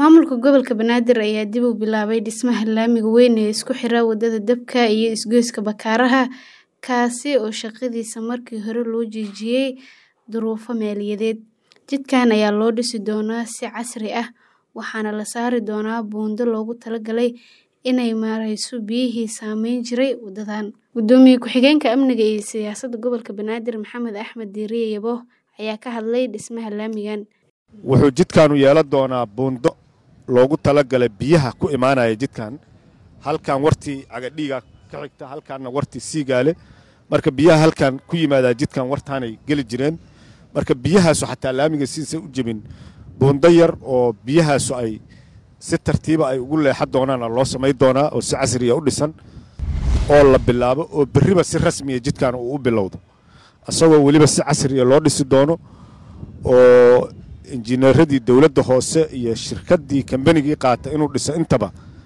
Maamulka gobolka Banaadir ayaa dib u bilaabay dhismaha laamiga weyn ee isku xira wadada Dabka iyo isgoyska Bakaaraha, kaasi oo shaqadiisa markii hore loo joojiyay duruufo maaliyadeed. Jidkan ayaa loo dhisi doonaa si casri ah, waxaana la saari doonaa buundo loogu talagalay inay marayso biyihii saameyn jiray wadadan. Gudoomiye ku-xigeenka Amniga iyo Siyaasadda Gobolka Banaadir Maxamed Axmed Diiriye Yabo ayaa ka hadlay dhismaha laamigan. Wuxuu jidkan u yeelan doonaa buundo loogu talagalay biyaha ku imaanaya jidkan. Halkan wartii Cagadhiga ka xigta, halkaana wartii Siigaale. Marka biyaha halkan ku yimaada jidkan wartaanay geli jireen. Marka biyahaas xataa laamiga siisa u jabin buundo yar oo biyahaas ay si tartiib ay ugu leexan doonaan loo sameey doonaa oo si casri ah u dhisan oo la bilaabo oo bariba si rasmi ah jidkan uu u bilowdo. Asagoo waliba si casri ah loo dhisi doono oo injineeradii dawladda hoose iyo shirkadii kambanigii qaata inuu dhiso intaba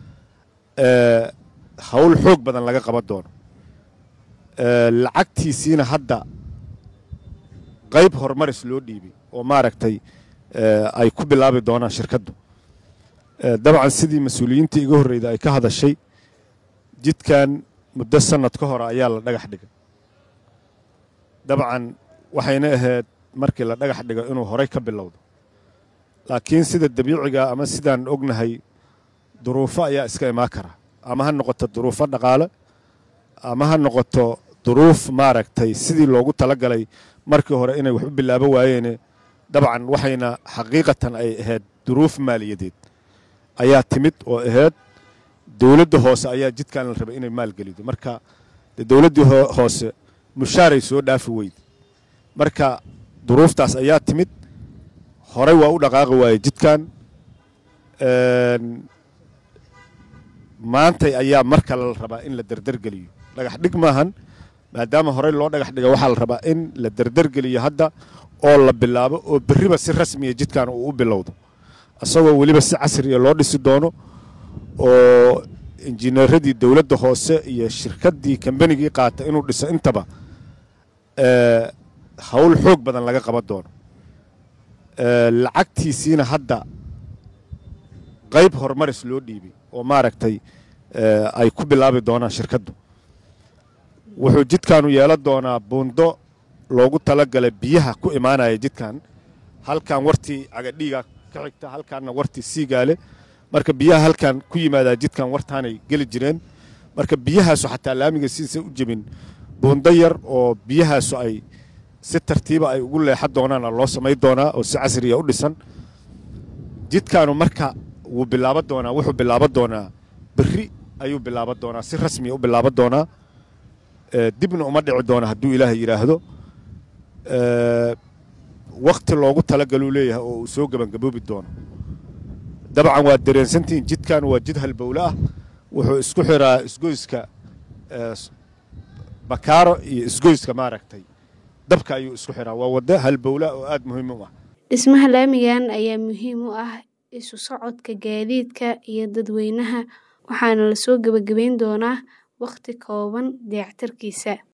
hawl xoog badan laga qaban doono. Lacagtiisiina hadda qayb horumaris loo dhiibay oo maaragtay ay ku bilaabi doonaan shirkaddu. Dabcan sidii mas'uuliyiintii iga horreeyay ay ka hadashay jidkan muddo sanad ka hor ayaa la dhagax dhigay. Dabcan waxayna ahayd markii la dhagax dhigay inuu horay ka bilowdo. Laakiin sida dabiiciga ama sidaan ognahay duruufo ayaa iska imaan kara. Ama ha noqoto duruufo dhaqaale ama ha noqoto duruuf maaragtay sidii loogu talagalay markii hore inay wax u bilaabo waayeen. Dabcan waxayna xaqiiqatan ay ahayd duruuf maaliyadeed ayaa timid oo ahayd dawladda hoose ayaa jidkan la rabay inay maal gelido. Marka dawladdii hoose mushaaray soo dhaafi weyd. Marka duruuftaas ayaa timid. Horay waa u dhaqaaqi waayay jidkan. Maanta ayaa marka la rabaa in la dardar geliyo. Dhagax dhig maahan maadaama horay loo dhagax dhigay waxaa la rabaa in la dardar geliyo hadda oo la bilaabo oo bariba si rasmi ah jidkan uu u bilowdo. Asagoo waliba si casri ah loo dhisi doono oo injineeradii dawladda hoose iyo shirkadii kambanigii qaata inuu dhiso intaba hawl xoog badan laga qaban doono. Lacagtiisiina hadda qayb horumaris loo dhiibay oo maaragtay ay ku bilaabi doonaan shirkaddu. Wuxuu jidkan u yeelan doonaa buundo loogu talagalay biyaha ku imaanaya jidkan. Halkan wartii Cagadhiga ka xigta, halkaana wartii Siigaale. Marka biyaha halkan ku yimaada jidkan wartaanay geli jireen. Marka biyahaas xataa laamiga siisa u jabin buundo yar oo biyahaas ay si tartiib ay ugu leexan doonaan loo sameey doonaa oo si casri ah u dhisan. Jidkanu marka wuu bilaaban doonaa, wuxuu bilaaban doonaa bari ayuu bilaaban doonaa, si rasmi ah u bilaaban doonaa. Dibna uma dhici doona hadduu Ilaahay yiraahdo. Waqti loogu talagalay leeyahay oo uu soo gabagaboobi doono. Dabcan waa dareensantiin jidkan waa jid halbowle ah. Wuxuu isku xiraa isgoyska Bakaaro iyo isgoyska maaragtay Dabka ayuu isku xiraa. Waa wada halbowle oo aad muhiim u ah. Dhismaha laamigan ayaa muhiim u ah isu socodka gaadiidka iyo dadweynaha, waxaana la soo gabagabeyn doonaa waqti kooban dayactirkiisa.